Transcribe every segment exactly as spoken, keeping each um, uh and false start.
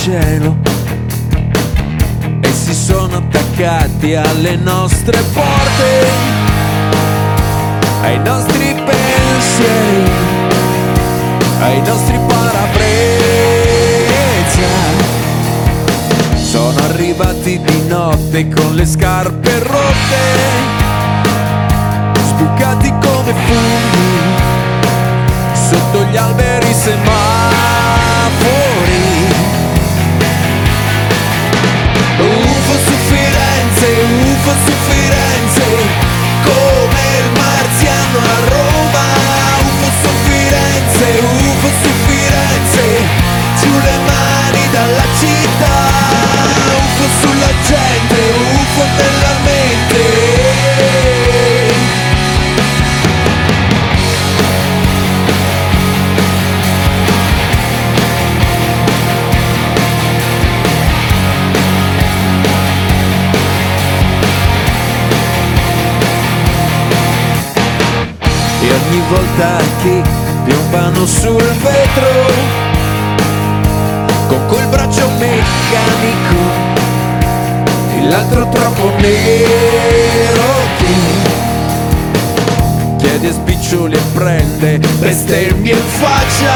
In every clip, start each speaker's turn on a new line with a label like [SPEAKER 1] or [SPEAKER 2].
[SPEAKER 1] cielo e si sono attaccati alle nostre porte, ai nostri pensieri, ai nostri parabrezza. Sono arrivati di notte con le scarpe rotte, sbucati come funghi sotto gli alberi semafori. UFO su Firenze, UFO su Firenze, come il marziano a Roma. UFO su Firenze, UFO su Firenze, giù le mani dalla città. UFO sulla gente, UFO nella mente. E ogni volta che piombano sul vetro con quel braccio meccanico e l'altro troppo nero che chiede spiccioli e prende bestemmi in faccia,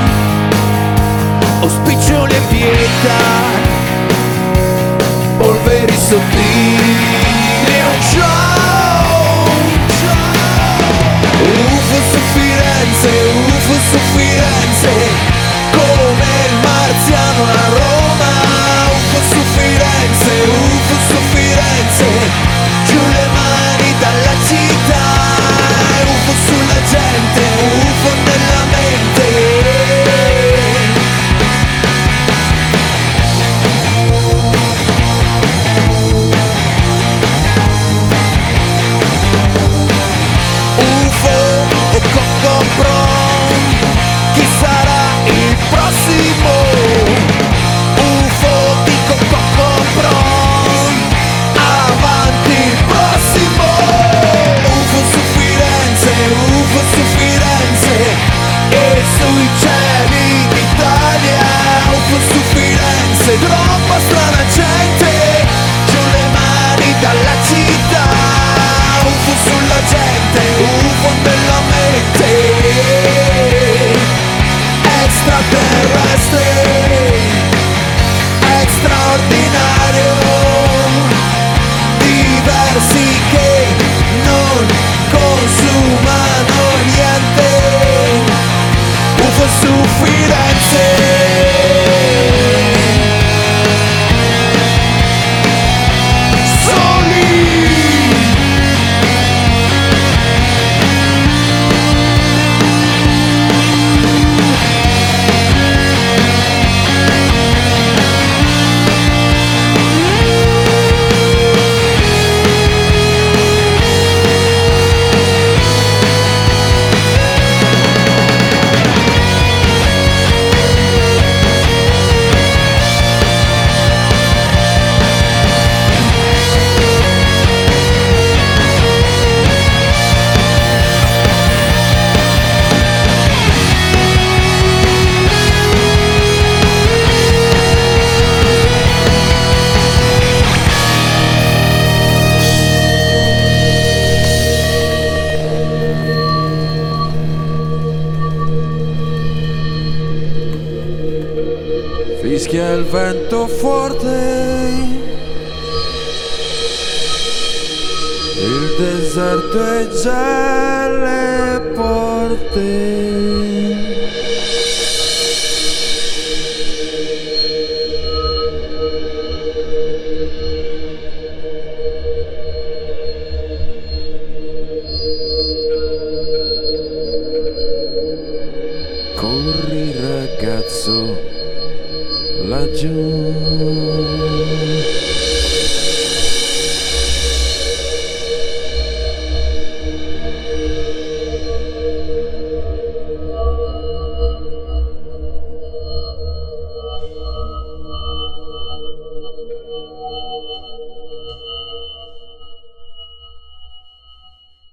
[SPEAKER 1] o spiccioli e pietà, polveri sottili e un ciao. UFO su Firenze, UFO su Firenze, come il marziano a Roma. UFO su Firenze, UFO su Firenze, giù le mani dalla città. UFO sulla gente, UFO nella mente. Chi sarà il prossimo? UFO dico Coco Bron, avanti il prossimo. UFO su Firenze, UFO su Firenze e sui cieli d'Italia. UFO su Firenze, troppa strana gente, giù le mani dalla città. UFO sulla gente, UFO nella mente. Extraterrestre, straordinario, diversi che non consumano niente. UFO su Firenze. Fischia il vento forte, il deserto è già alle porte. Corri ragazzo, laggiù